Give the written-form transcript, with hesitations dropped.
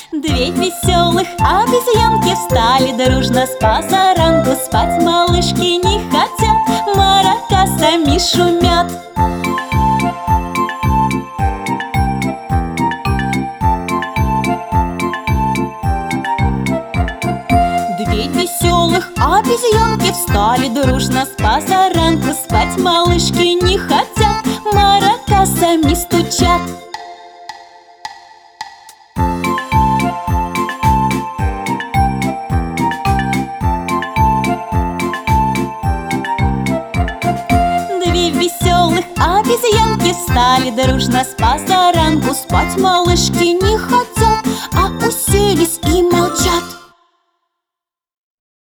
Две веселых обезьянки встали дружно с позаранку. Спать малышки не хотят, маракасами шумят. Две веселых обезьянки встали дружно с позаранку. Спать малышки не хотят, маракасами стучат. Две веселых обезьянки встали дружно с позаранку. Спать малышки не хотят, а уселись и молчат.